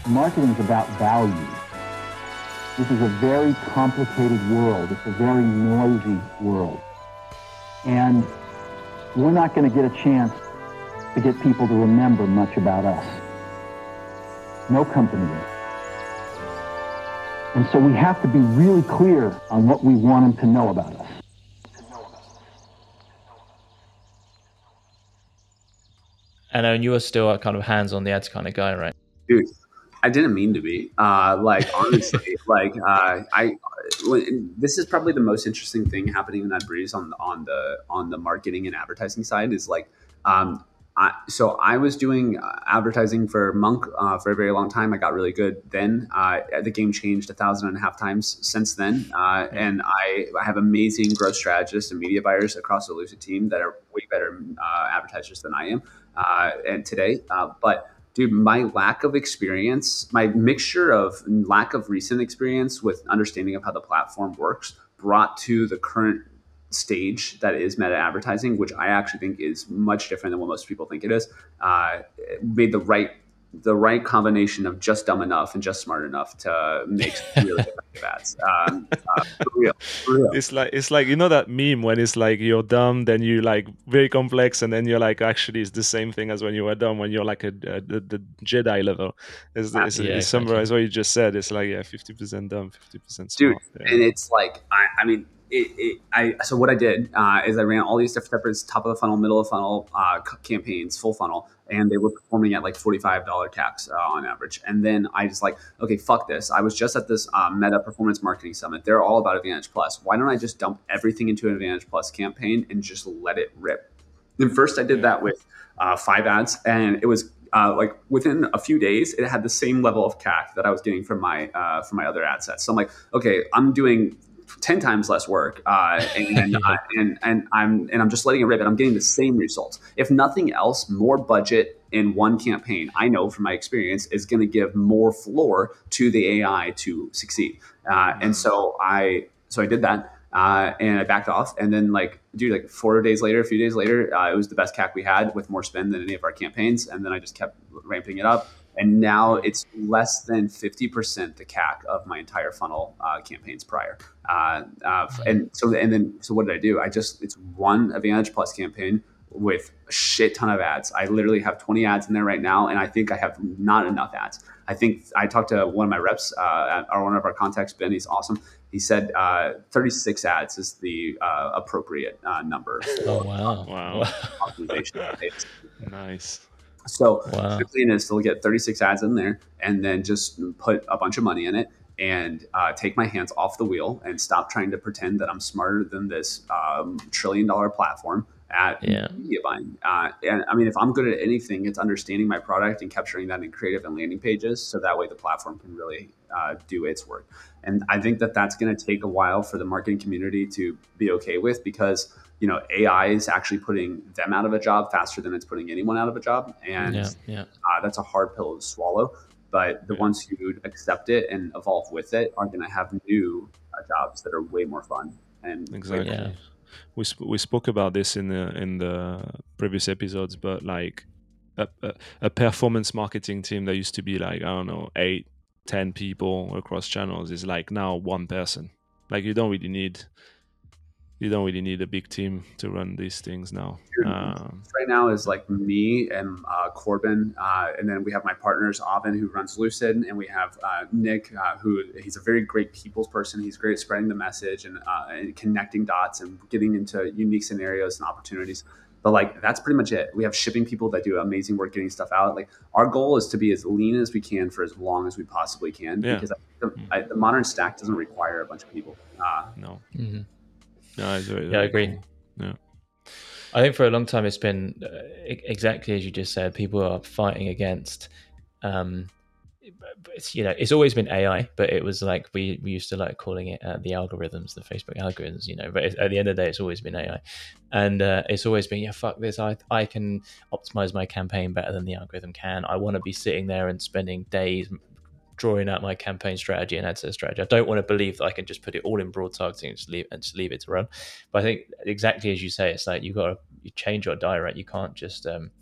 Marketing is about value. This is a very complicated world. It's a very noisy world. And we're not going to get a chance to get people to remember much about us. No company is. And so we have to be really clear on what we want them to know about us. And you are still a kind of hands on the ads kind of guy, right? Dude, I didn't mean to be. Honestly, this is probably the most interesting thing happening at Breeze on the marketing and advertising side is so I was doing advertising for Monk for a very long time. I got really good then. The game changed 1,500 times since then, and I have amazing growth strategists and media buyers across the Lucid team that are way better advertisers than I am. And today, but dude, my lack of experience, my mixture of lack of recent experience with understanding of how the platform works, brought to the current stage that is meta advertising, which I actually think is much different than what most people think it is, made the right combination of just dumb enough and just smart enough to make really effective ads. For real. It's like you know that meme when it's like you're dumb, then you like very complex, and then you're like actually it's the same thing as when you were dumb when you're like the Jedi level. It's summarize what you just said. It's like 50% dumb, 50% smart. Dude, and it's like so what I did is I ran all these different top of the funnel, middle of the funnel campaigns, full funnel, and they were performing at like $45 CACs on average. And then I just like, okay, fuck this. I was just at this Meta Performance Marketing Summit. They're all about Advantage Plus. Why don't I just dump everything into an Advantage Plus campaign and just let it rip? And first I did that with 5 ads, and it was like within a few days, it had the same level of CAC that I was getting from my other ad sets. So I'm like, okay, I'm doing 10 times less work, and I'm just letting it rip, and I'm getting the same results. If nothing else, more budget in one campaign, I know from my experience, is going to give more floor to the AI to succeed. And so I did that. And I backed off, and then like 4 days later, a few days later, it was the best CAC we had with more spend than any of our campaigns. And then I just kept ramping it up, and now it's less than 50% the CAC of my entire funnel campaigns prior. And so what did I do? It's one Advantage Plus campaign with a shit ton of ads. I literally have 20 ads in there right now, and I think I have not enough ads. I think I talked to one of my reps, or one of our contacts, Ben. He's awesome. He said 36 ads is the appropriate number. Oh, wow. Optimization. Nice. So the plan is to get 36 ads in there and then just put a bunch of money in it and take my hands off the wheel and stop trying to pretend that I'm smarter than this $1 trillion platform at media buying. And I mean, if I'm good at anything, it's understanding my product and capturing that in creative and landing pages. So that way the platform can really do its work. And I think that that's going to take a while for the marketing community to be okay with, because AI is actually putting them out of a job faster than it's putting anyone out of a job. And that's a hard pill to swallow. But the ones who accept it and evolve with it are going to have new jobs that are way more fun. And exactly. We spoke about this in the previous episodes, but like a performance marketing team that used to be like, I don't know, 8-10 people across channels is like now one person. Like you don't really need a big team to run these things now. Right now is like me and Corbin, and then we have my partners, Avin, who runs Lucid, and we have Nick, who he's a very great people's person. He's great at spreading the message and connecting dots and getting into unique scenarios and opportunities. But like that's pretty much it. We have shipping people that do amazing work getting stuff out. Like our goal is to be as lean as we can for as long as we possibly can, because the modern stack doesn't require a bunch of people. No. Mm-hmm. No, I agree. Cool. Yeah. I think for a long time it's been exactly as you just said. People are fighting against. It's always been AI, but it was like we used to like calling it the algorithms, the Facebook algorithms. But at the end of the day, it's always been AI, and it's always been fuck this. I can optimize my campaign better than the algorithm can. I want to be sitting there and spending days drawing out my campaign strategy and ad set strategy. I don't want to believe that I can just put it all in broad targeting and just leave it to run. But I think exactly as you say, it's like you change your diet, right? You can't just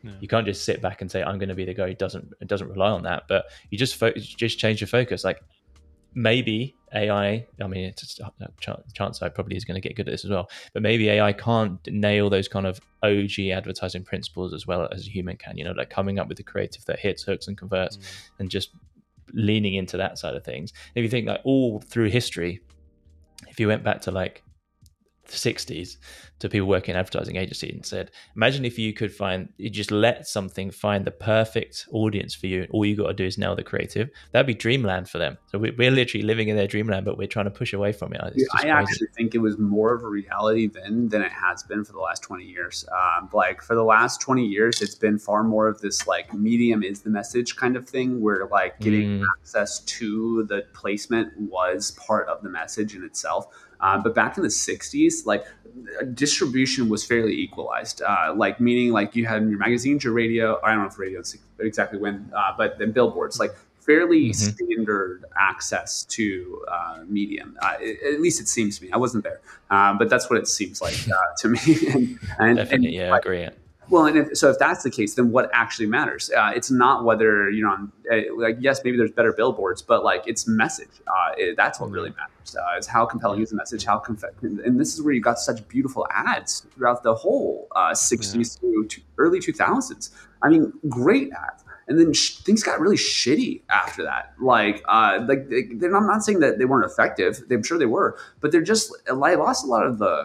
You can't just sit back and say, I'm going to be the guy who doesn't rely on that. But you just change your focus. Like maybe AI, I mean, it's a chance I probably is going to get good at this as well, but maybe AI can't nail those kind of OG advertising principles as well as a human can, you know, like coming up with the creative that hits, hooks and converts, and just leaning into that side of things. If you think like all through history, if you went back to like the 60s to people working in advertising agency and said, imagine if you could you just let something find the perfect audience for you, and all you got to do is nail the creative. That'd be dreamland for them. So we're literally living in their dreamland, but we're trying to push away from it. I actually think it was more of a reality then than it has been for the last 20 years. Like for the last 20 years, it's been far more of this like medium is the message kind of thing, where like getting access to the placement was part of the message in itself. But back in the 60s, like distribution was fairly equalized, like meaning like you had your magazines, your radio, I don't know if radio is exactly when, but then billboards, like fairly standard access to medium. At least it seems to me. I wasn't there, but that's what it seems like to me. Definitely, yeah, I agree. Well, and so if that's the case, then what actually matters? It's not whether you're on, like, yes, maybe there's better billboards, but like it's message. That's what really matters. It's how compelling is the message, and this is where you got such beautiful ads throughout the whole 60s through early 2000s. I mean, great ads. And then things got really shitty after that. I'm not saying that they weren't effective. I'm sure they were, but they lost a lot of the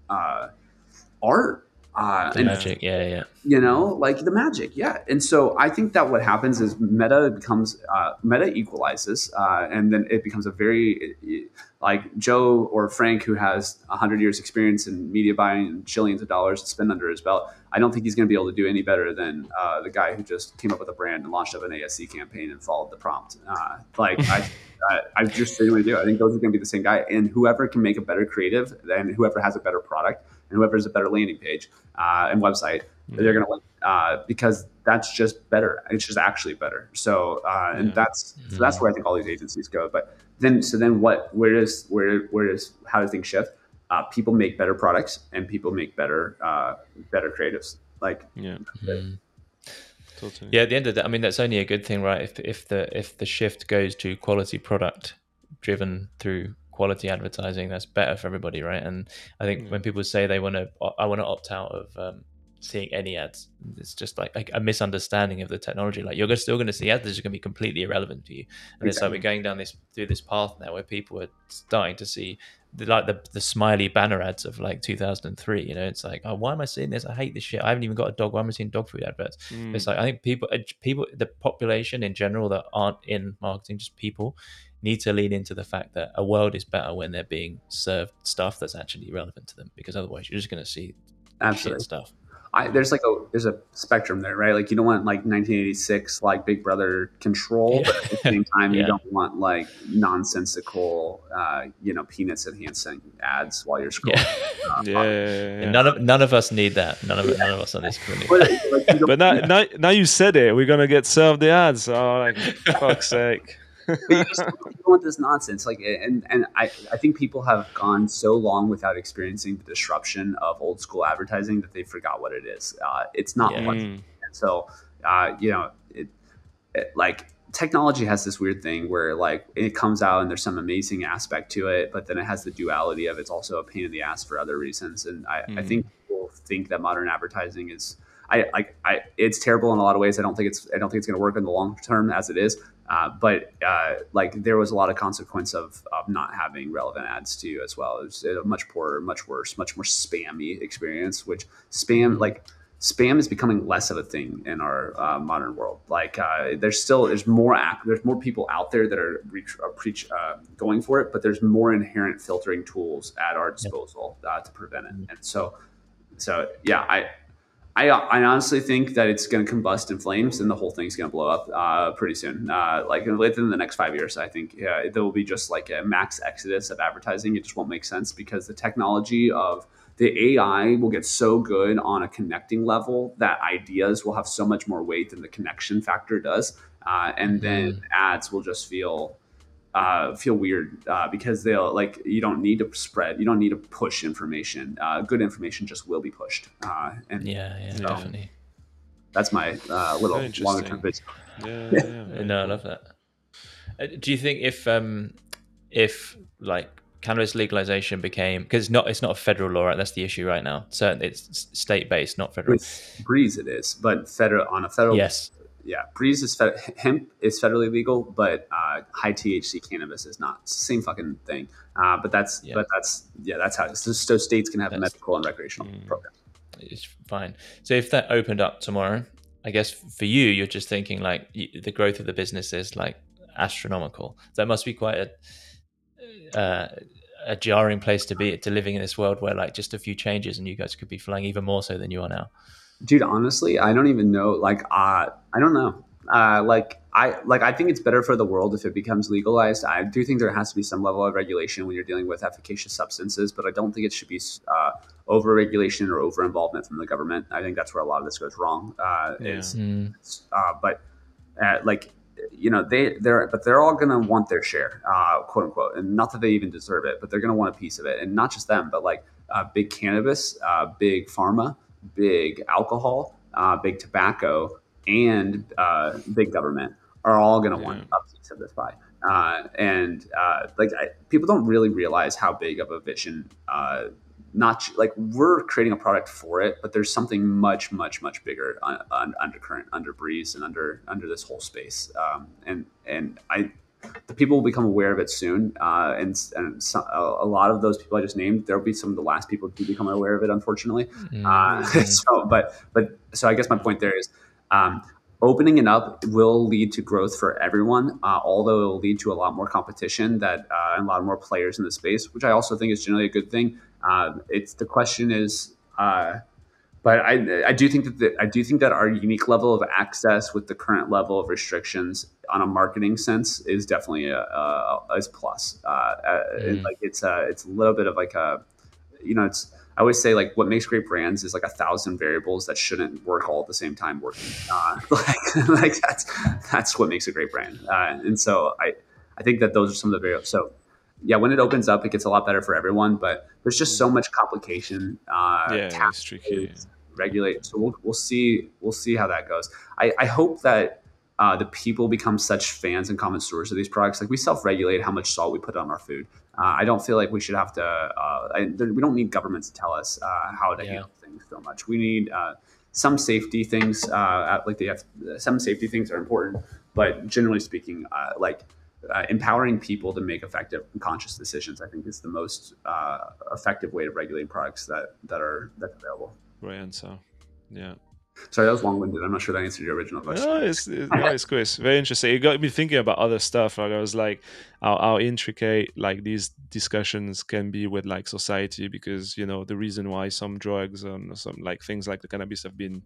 art. The magic, yeah. You know, like the magic, yeah. And so I think that what happens is meta equalizes, and then it becomes a very, like Joe or Frank, who has 100 years experience in media buying and trillions of dollars to spend under his belt. I don't think he's going to be able to do any better than the guy who just came up with a brand and launched up an ASC campaign and followed the prompt. I just genuinely do. I think those are going to be the same guy, and whoever can make a better creative, and whoever has a better product, and whoever has a better landing page and website, they're going to win, because that's just better. It's just actually better. So and that's where I think all these agencies go. But then how do things shift? People make better products, and people make better creatives. Like totally. Yeah, at the end of the day, I mean, that's only a good thing, right? If the shift goes to quality product driven through quality advertising, that's better for everybody, right? And I think when people say I want to opt out of seeing any ads, it's just like a misunderstanding of the technology. Like you're still going to see ads that are going to be completely irrelevant to you. And It's like we're going down through this path now where people are starting to see the smiley banner ads of like 2003. You know, it's like, oh, why am I seeing this? I hate this shit. I haven't even got a dog. Why am I seeing dog food adverts? It's like I think people, the population in general that aren't in marketing, just people, need to lean into the fact that a world is better when they're being served stuff that's actually relevant to them, because otherwise you're just going to see shit stuff. There's a spectrum there, right? Like you don't want like 1986 like Big Brother control, but at the same time you don't want like nonsensical penis enhancing ads while you're scrolling. None of us need that. None of us on this community. But now you said it, we're gonna get served the ads. Oh, like fuck's sake. But you don't want this nonsense, like, and I think people have gone so long without experiencing the disruption of old school advertising that they forgot what it is. It's not much. And so like technology has this weird thing where like it comes out and there's some amazing aspect to it, but then it has the duality of it's also a pain in the ass for other reasons. And I think people think that modern advertising is it's terrible in a lot of ways. I don't think it's going to work in the long term as it is. But there was a lot of consequence of not having relevant ads to you as well. It was a much poorer, much worse, much more spammy experience, which spam is becoming less of a thing in our modern world. Like there's more people out there that are going for it, but there's more inherent filtering tools at our disposal to prevent it. And so yeah, I honestly think that it's going to combust in flames and the whole thing's going to blow up pretty soon. Like within the next 5 years, I think there will be just like a max exodus of advertising. It just won't make sense because the technology of the AI will get so good on a connecting level that ideas will have so much more weight than the connection factor does. And then ads will just feel weird because they'll you don't need to spread, you don't need to push information. Good information just will be pushed. Definitely. That's my little Very longer term interesting. vision. Yeah, very No, I cool. love that. Do you think if like cannabis legalization became, because it's not a federal law, right? That's the issue right now. So it's state based, not federal. With Breeze, it is, but on a federal. Yes. Yeah, Breeze is hemp is federally legal, but high THC cannabis is not. It's the same fucking thing. But that's that's how it is. So states can have That's- medical and recreational programs. It's fine. So if that opened up tomorrow, I guess for you, you're just thinking like the growth of the business is like astronomical. That must be quite a jarring place to be, to living in this world where like just a few changes and you guys could be flying even more so than you are now. Dude, honestly, I don't even know. I don't know. I think it's better for the world if it becomes legalized. I do think there has to be some level of regulation when you're dealing with efficacious substances, but I don't think it should be over regulation or over involvement from the government. I think that's where a lot of this goes wrong. But like, you know, they're all gonna want their share, quote unquote, and not that they even deserve it, but they're gonna want a piece of it, and not just them, but like big cannabis, big pharma, big alcohol, big tobacco, and big government are all going to want a piece of this pie. People don't really realize how big of a vision. Not like we're creating a product for it, but there's something much, much, much bigger undercurrent under Breeze and under this whole space. The people will become aware of it soon, and a lot of those people I just named, there'll be some of the last people to become aware of it, unfortunately. So I guess my point there is, opening it up will lead to growth for everyone, although it will lead to a lot more competition and a lot more players in the space, which I also think is generally a good thing. The question is. But I do think that our unique level of access with the current level of restrictions on a marketing sense is definitely a plus. Like it's a little bit of like a, you know, it's, I always say like what makes great brands is like 1,000 variables that shouldn't work all at the same time working. Like that's what makes a great brand. And so I think that those are some of the variables. So yeah, when it opens up, it gets a lot better for everyone, but there's just so much complication. It's tricky. Regulate. So we'll see how that goes. I hope that the people become such fans and connoisseurs of these products. Like we self-regulate how much salt we put on our food. I don't feel like we should have to. We don't need governments to tell us how to handle things so much. We need some safety things. Some safety things are important, but generally speaking, empowering people to make effective and conscious decisions, I think, is the most effective way of regulating products that's available. Great answer. Yeah. Sorry, that was long-winded. I'm not sure that answered your original question. No, it's cool. It's very interesting. It got me thinking about other stuff. Like I was like, how intricate like these discussions can be with like society, because you know the reason why some drugs and some like things like the cannabis have been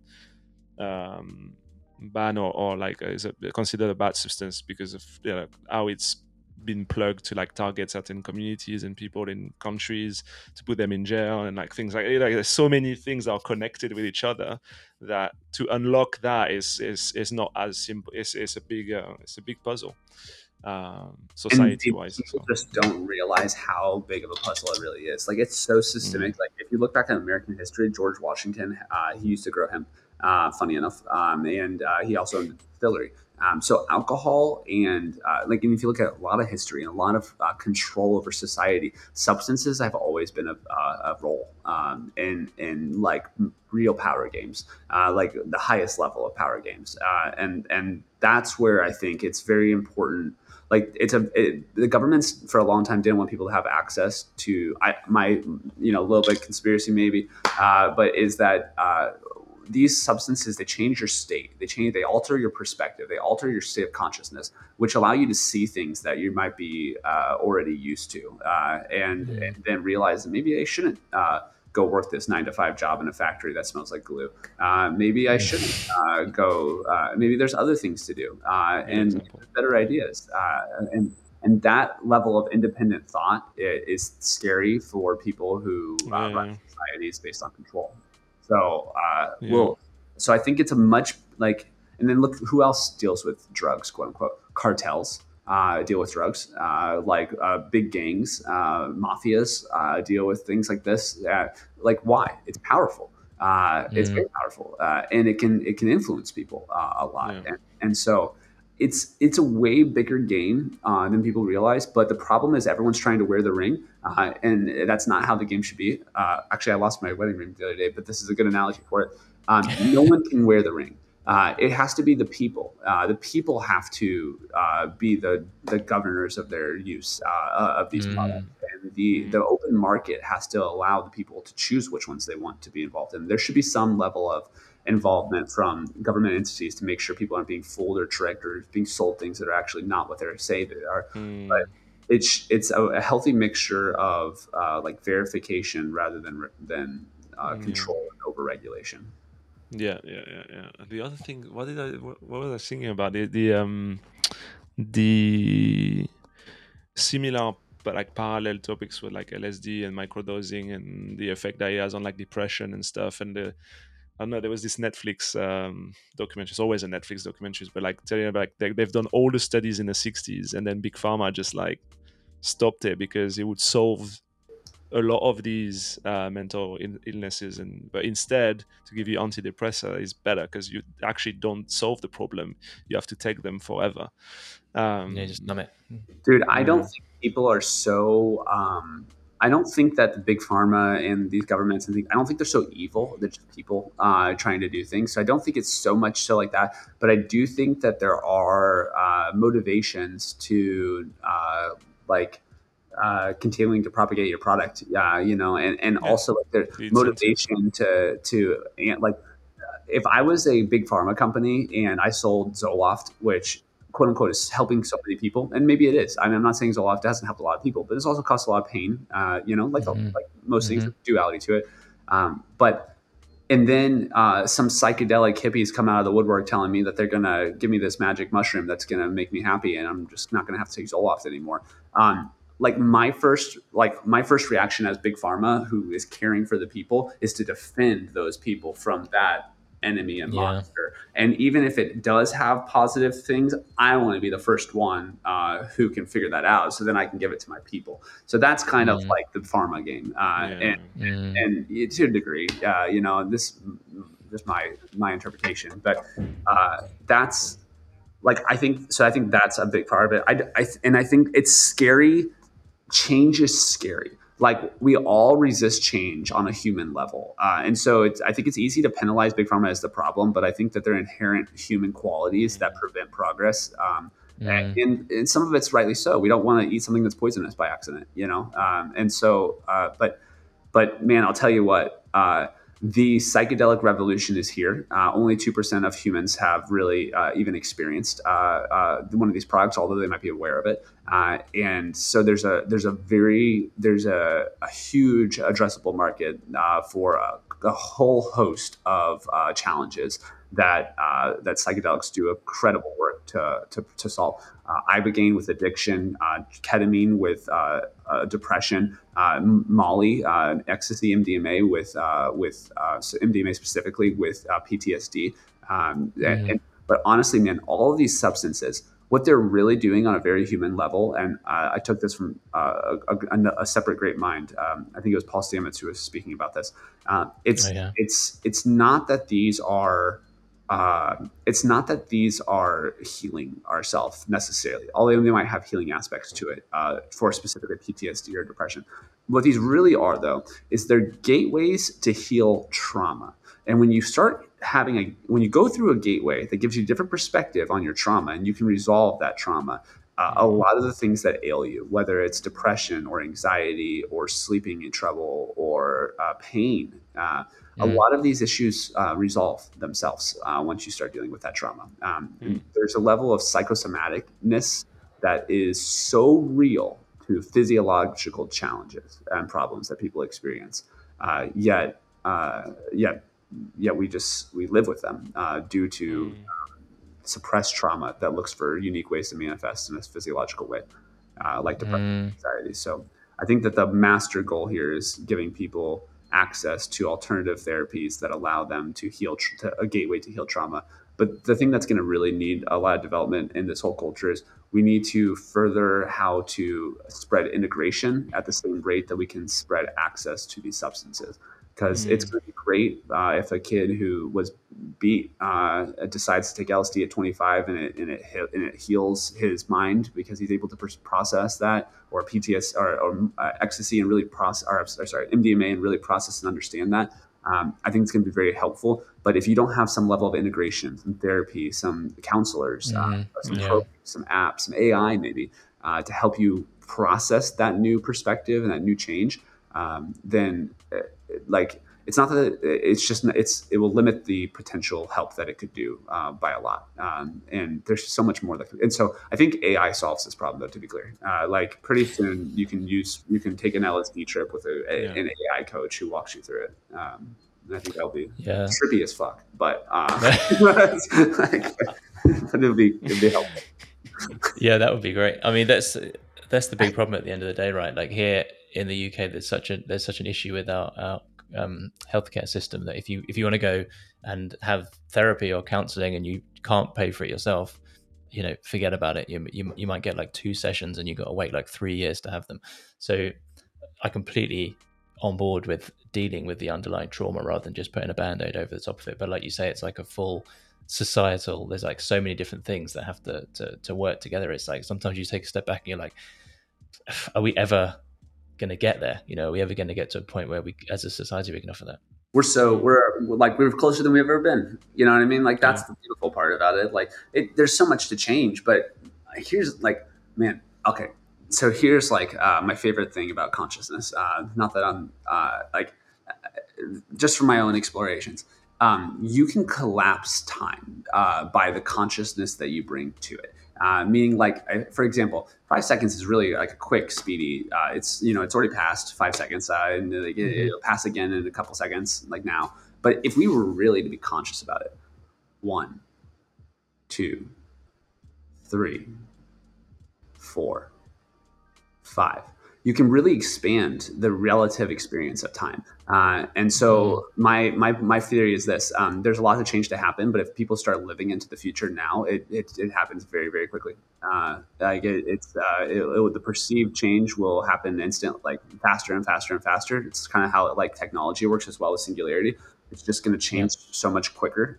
banned or like is considered a bad substance because of how it's been plugged to like target certain communities and people in countries to put them in jail and like things like there's so many things that are connected with each other that to unlock that is not as simple. It's a big puzzle, society wise. People just don't realize how big of a puzzle it really is. Like it's so systemic. Like if you look back at American history, George Washington, he used to grow hemp, funny enough, and he also owned a distillery. So alcohol and and if you look at a lot of history and a lot of control over society, substances have always been a role in like real power games, like the highest level of power games, and that's where I think it's very important. Like the governments for a long time didn't want people to have access to a little bit conspiracy maybe, but is that. These substances, they change your state. They alter your perspective. They alter your state of consciousness, which allow you to see things that you might be already used to, and then realize that maybe I shouldn't go work this 9-to-5 job in a factory that smells like glue. Maybe I shouldn't go. Maybe there's other things to do, and better ideas. And that level of independent thought is scary for people who run societies based on control. So so I think it's a much and then look who else deals with drugs, quote unquote. Cartels deal with drugs, big gangs, mafias deal with things like this. Like why? It's powerful. it's very powerful, and it can influence people a lot. Yeah. And so it's a way bigger game than people realize. But the problem is everyone's trying to wear the ring, and that's not how the game should be. Actually, I lost my wedding ring the other day, but this is a good analogy for it. No one can wear the ring. It has to be the people. The people have to be the governors of their use of these products. And the open market has to allow the people to choose which ones they want to be involved in. There should be some level of involvement from government entities to make sure people aren't being fooled or tricked or being sold things that are actually not what they're saying they are. But it's a healthy mixture of like verification rather than control and overregulation. Yeah. The other thing, what was I thinking about? The similar but like parallel topics with like LSD and microdosing and the effect that it has on like depression and stuff. And I don't know, there was this Netflix documentary. It's always a Netflix documentary, but like telling about like they've done all the studies in the 60s, and then Big Pharma just like stopped it because it would solve a lot of these mental illnesses, but instead to give you antidepressant is better because you actually don't solve the problem. You have to take them forever. Just numb it. Dude, I don't think people are so. I don't think that the big pharma and these governments and things, I don't think they're so evil. They're just people trying to do things. So I don't think it's so much so like that. But I do think that there are motivations to continuing to propagate your product. And also like there's motivation to like if I was a big pharma company and I sold Zoloft, which quote unquote is helping so many people, and maybe it is. I mean, I'm not saying Zoloft doesn't help a lot of people, but it's also caused a lot of pain. Like most things, duality to it. And then some psychedelic hippies come out of the woodwork telling me that they're gonna give me this magic mushroom that's gonna make me happy, and I'm just not gonna have to take Zoloft anymore. My first reaction as big pharma, who is caring for the people, is to defend those people from that enemy and monster. And even if it does have positive things, I want to be the first one who can figure that out, so then I can give it to my people. So that's kind of like the pharma game, and to a degree, this just my interpretation, but that's like I think that's a big part of it. I think it's scary. Change is scary. Like we all resist change on a human level. And so I think it's easy to penalize Big Pharma as the problem, but I think that there are inherent human qualities that prevent progress. And some of it's rightly so. We don't want to eat something that's poisonous by accident, but man, I'll tell you what, the psychedelic revolution is here. Only 2% of humans have really even experienced one of these products, although they might be aware of it. And so there's a huge addressable market for a whole host of challenges that psychedelics do incredible work to solve. Ibogaine with addiction, ketamine with depression, Molly, ecstasy, MDMA with MDMA specifically with PTSD. But honestly, man, all of these substances, what they're really doing on a very human level, and I took this from a separate great mind. I think it was Paul Stamets who was speaking about this. It's not that these are. It's not that these are healing ourselves necessarily, although they might have healing aspects to it for specifically PTSD or depression. What these really are, though, is they're gateways to heal trauma. And when you when you go through a gateway that gives you a different perspective on your trauma, and you can resolve that trauma, a lot of the things that ail you, whether it's depression or anxiety or sleeping in trouble or pain, a lot of these issues resolve themselves once you start dealing with that trauma. There's a level of psychosomaticness that is so real to physiological challenges and problems that people experience. Yet we live with them due to suppressed trauma that looks for unique ways to manifest in a physiological way, like depression and anxiety. So I think that the master goal here is giving people access to alternative therapies that allow them to heal, a gateway to heal trauma. But the thing that's going to really need a lot of development in this whole culture is we need to further how to spread integration at the same rate that we can spread access to these substances. because it's going to be great if a kid who was beat decides to take LSD at 25 and it heals his mind because he's able to process that, or PTS or ecstasy and really process, or sorry, MDMA and really process and understand that. I think it's going to be very helpful. But if you don't have some level of integration, some therapy, some counselors, some programs, some apps, some AI maybe to help you process that new perspective and that new change, then like it's not that it's just it will limit the potential help that it could do by a lot. And there's so much more that and so I think AI solves this problem, though, to be clear. Like pretty soon you can take an LSD trip with an AI coach who walks you through it. And I think that'll be trippy as fuck, but it'll be helpful. Yeah, that would be great. I mean, that's the big problem at the end of the day, right? Like here in the UK, there's such an issue with our healthcare system that if you want to go and have therapy or counseling and you can't pay for it yourself, forget about it. You might get like 2 sessions and you got to wait like 3 years to have them. So I completely on board with dealing with the underlying trauma rather than just putting a band-aid over the top of it. But like you say, it's like a full societal, there's like so many different things that have to work together. It's like sometimes you take a step back and you're like, are we ever going to get there? Are we ever going to get to a point where we as a society we can offer that? We're closer than we've ever been. You know what I mean? Like that's the beautiful part about it. Like there's so much to change, but here's like, man, okay. So here's like my favorite thing about consciousness. Not that I'm just from my own explorations. You can collapse time by the consciousness that you bring to it. Meaning, like, for example, 5 seconds is really like a quick, speedy. It's already passed 5 seconds, and it'll pass again in a couple seconds, like now. But if we were really to be conscious about it, 1, 2, 3, 4, 5. You can really expand the relative experience of time. And so my theory is this: there's a lot of change to happen, but if people start living into the future now, it happens very, very quickly. The perceived change will happen instant, like faster and faster and faster. It's kind of how like technology works as well as singularity. It's just going to change so much quicker.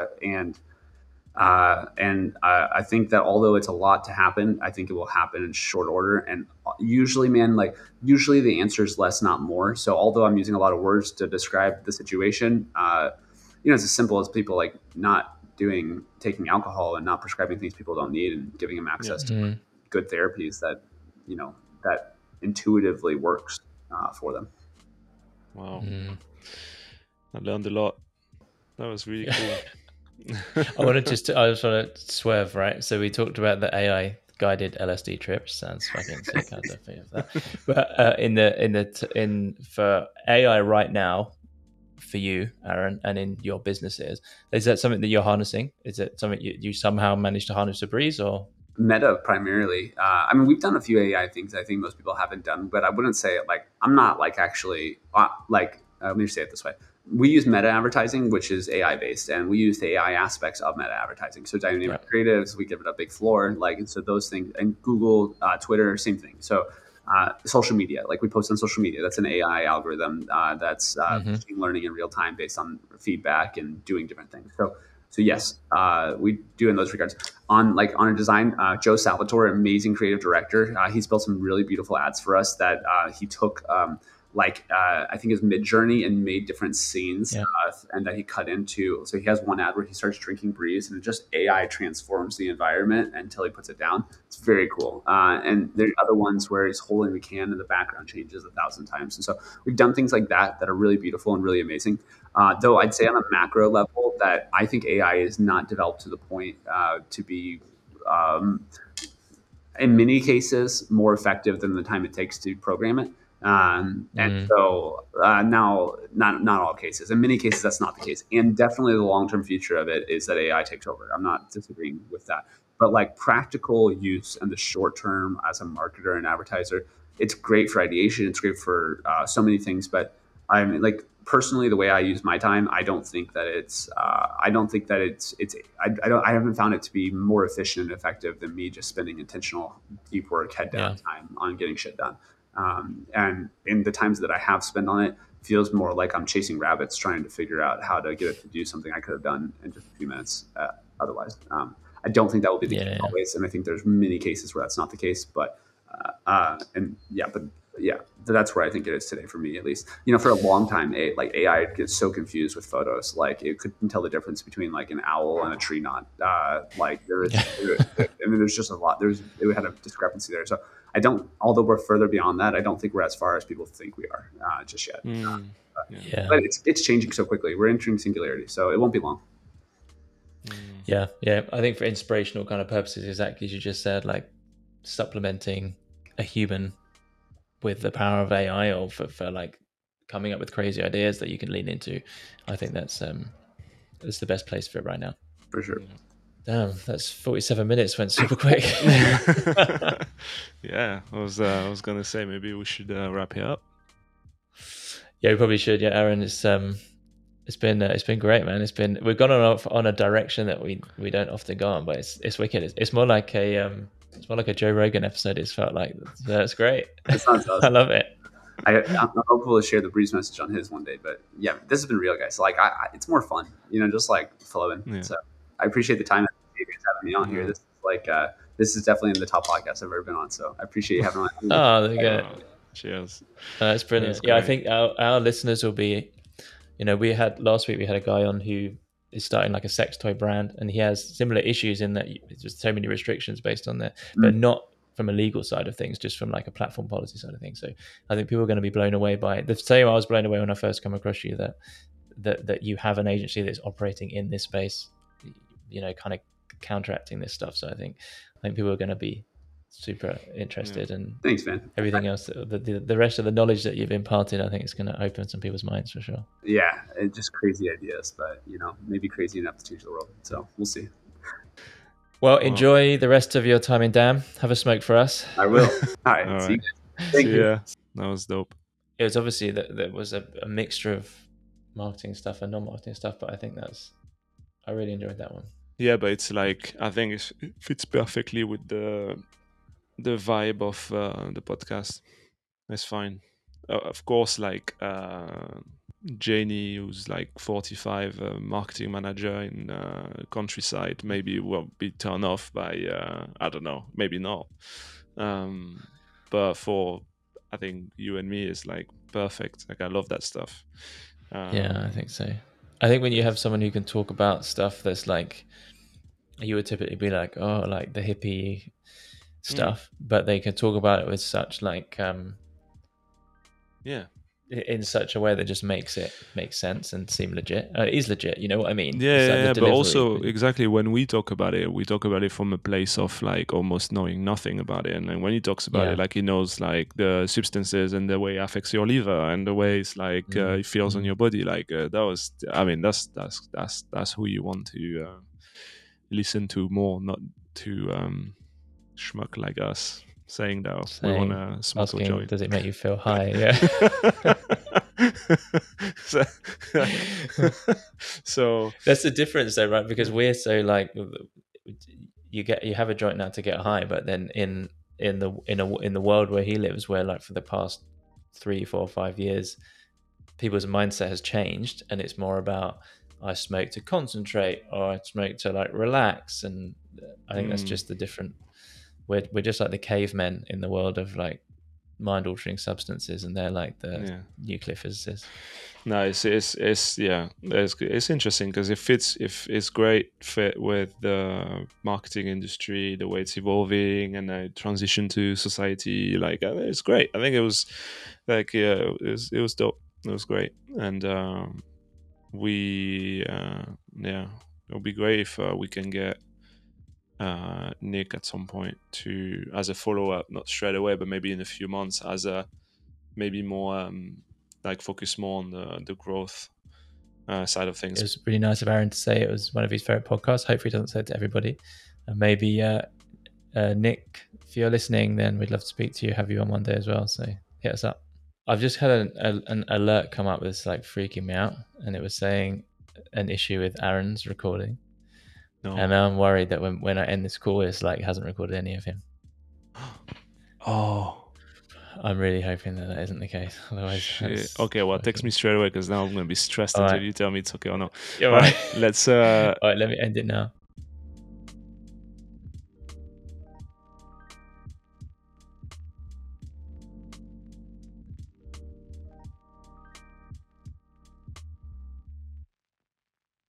I think that although it's a lot to happen, I think it will happen in short order. And usually, the answer is less, not more. So although I'm using a lot of words to describe the situation, it's as simple as people like not taking alcohol and not prescribing things people don't need and giving them access to good therapies that intuitively works for them. Wow. I learned a lot. That was really cool. I just want to swerve, right? So we talked about the AI guided LSD trips. Sounds fucking sick. I don't think of that. But for AI right now, for you, Aaron, and in your businesses, is that something that you're harnessing? Is it something you somehow managed to harness with Breeze, or Meta primarily? We've done a few AI things I think most people haven't done, but I wouldn't say I'm not actually let me say it this way. We use meta advertising, which is AI based, and we use the AI aspects of meta advertising. So dynamic creatives, we give it a big floor, and so those things, and Google, Twitter, same thing. So social media, like we post on social media, that's an AI algorithm that's machine learning in real time based on feedback and doing different things. So yes, we do in those regards. On our design, Joe Salvatore, amazing creative director, he's built some really beautiful ads for us that he took. I think his Midjourney and made different scenes and that he cut into. So he has one ad where he starts drinking Breeze and just AI transforms the environment until he puts it down. It's very cool. And there are other ones where he's holding the can and the background changes 1,000 times. And so we've done things like that are really beautiful and really amazing. Though I'd say on a macro level that I think AI is not developed to the point to be in many cases more effective than the time it takes to program it. So now, not all cases. In many cases, that's not the case. And definitely the long-term future of it is that AI takes over. I'm not disagreeing with that. But practical use and the short term as a marketer and advertiser, it's great for ideation. It's great for so many things. But personally, the way I use my time, I don't think that I haven't found it to be more efficient and effective than me just spending intentional deep work, head down time on getting shit done. And in the times that I have spent on it, feels more like I'm chasing rabbits, trying to figure out how to get it to do something I could have done in just a few minutes otherwise. I don't think that will be the case always, and I think there's many cases where that's not the case. But that's where I think it is today for me, at least. For a long time, AI gets so confused with photos. Like it couldn't tell the difference between like an owl and a tree knot. There's just a lot. It had a discrepancy there. So I don't. Although we're further beyond that, I don't think we're as far as people think we are just yet. But it's changing so quickly. We're entering singularity, so it won't be long. Yeah. I think for inspirational kind of purposes, exactly as you just said, like supplementing a human with the power of AI, or for like coming up with crazy ideas that you can lean into. I think that's the best place for it right now. For sure. Damn, that's 47 minutes. Went super quick. Yeah, I was gonna say maybe we should wrap it up. Yeah, we probably should. Yeah, Aaron, it's been great, man. We've gone on a direction that we don't often go on, but it's wicked. It's more like a Joe Rogan episode. It's felt like that's great. That sounds awesome. I love it. I'm hopeful to share the Breeze message on his one day, but yeah, this has been real, guys. So like, it's more fun, just like flowing. Yeah. So I appreciate the time you guys having me on here. This is like, this is definitely in the top podcast I've ever been on. So I appreciate you having me on. Oh, there you go. Cheers. That's brilliant. Yeah, I think our listeners will be, last week we had a guy on who is starting like a sex toy brand, and he has similar issues in that there's just so many restrictions based on that, but not from a legal side of things, just from like a platform policy side of things. So I think people are going to be blown away by it. The same I was blown away when I first come across you, that you have an agency that's operating in this space, kind of counteracting this stuff. So I think people are going to be super interested, and thanks, man. Everything else, the rest of the knowledge that you've imparted, I think it's going to open some people's minds for sure. Yeah, it's just crazy ideas, but maybe crazy enough to change the world. So we'll see. Well, enjoy the rest of your time in Damn. Have a smoke for us. I will. All right. See you. Thank you. Yeah, that was dope. It was obviously that there was a mixture of marketing stuff and non-marketing stuff, but I think I really enjoyed that one. Yeah, but it's like, I think it fits perfectly with the vibe of the podcast. It's fine. Of course, like Janie, who's like 45, marketing manager in countryside, maybe will be turned off by I don't know, maybe not. But for, I think you and me is like perfect. Like I love that stuff. Yeah, I think so. I think when you have someone who can talk about stuff that's like, you would typically be like, oh, like the hippie stuff, but they can talk about it with such like in such a way that just makes sense and seem legit. It is legit, you know what I mean? But also exactly when we talk about it from a place of like almost knowing nothing about it. And like when he talks about it, like he knows like the substances and the way it affects your liver and the way it's like it feels on your body. Like that's who you want to listen to more, not to schmuck like us saying that we want to smoke a joint. Does it make you feel high? Yeah. So that's the difference though, right? Because we're so like, you have a joint now to get high, but then in the world where he lives, where like for the past 3, 4, 5 years, people's mindset has changed, and it's more about, I smoke to concentrate, or I smoke to like relax. And I think that's just the different. We're just like the cavemen in the world of like mind-altering substances, and they're like the nuclear physicists. No, it's interesting because it's great fit with the marketing industry, the way it's evolving, and the transition to society. Like it's great. I think it was like it was dope. It was great, and it'll be great if we can get Nick at some point as a follow-up, not straight away, but maybe in a few months, as a maybe more like focus more on the growth side of things. It was really nice of Aaron to say it was one of his favorite podcasts. Hopefully he doesn't say it to everybody. And maybe Nick, if you're listening, then we'd love to speak to you, have you on one day as well, so hit us up. I've just had an alert come up that's like freaking me out, and it was saying an issue with Aaron's recording. No. And I'm worried that when I end this call, it's like it hasn't recorded any of him. Oh, I'm really hoping that isn't the case. Otherwise, Shit. Okay, well, text me straight away because now I'm going to be stressed All until right. you tell me it's okay or not. Yeah, All right, let's. All right, let me end it now.